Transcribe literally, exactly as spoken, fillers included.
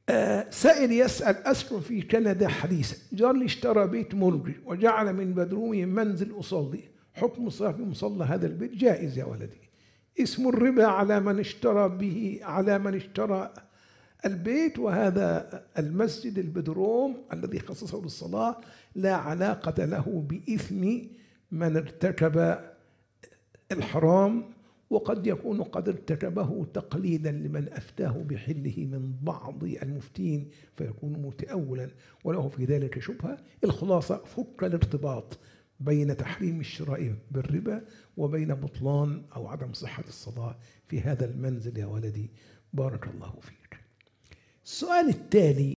آه سائل يسأل: أسكن في كندا حديثا، جاري اشترى بيت مرجي وجعل من بدرومه منزل أصلي، حكم صافي مصلى هذا البيت جائز يا ولدي. اسم الربا على من اشترى به على من اشترى البيت، وهذا المسجد البدروم الذي خصصه للصلاة لا علاقة له بإثم من ارتكب الحرام، وقد يكون قد ارتكبه تقليدا لمن أفتاه بحله من بعض المفتين فيكون متأولا وله في ذلك شبهة. الخلاصة: فك الارتباط بين تحريم الشراء بالربا وبين بطلان أو عدم صحة الصلاة في هذا المنزل يا ولدي، بارك الله فيك. السؤال التالي: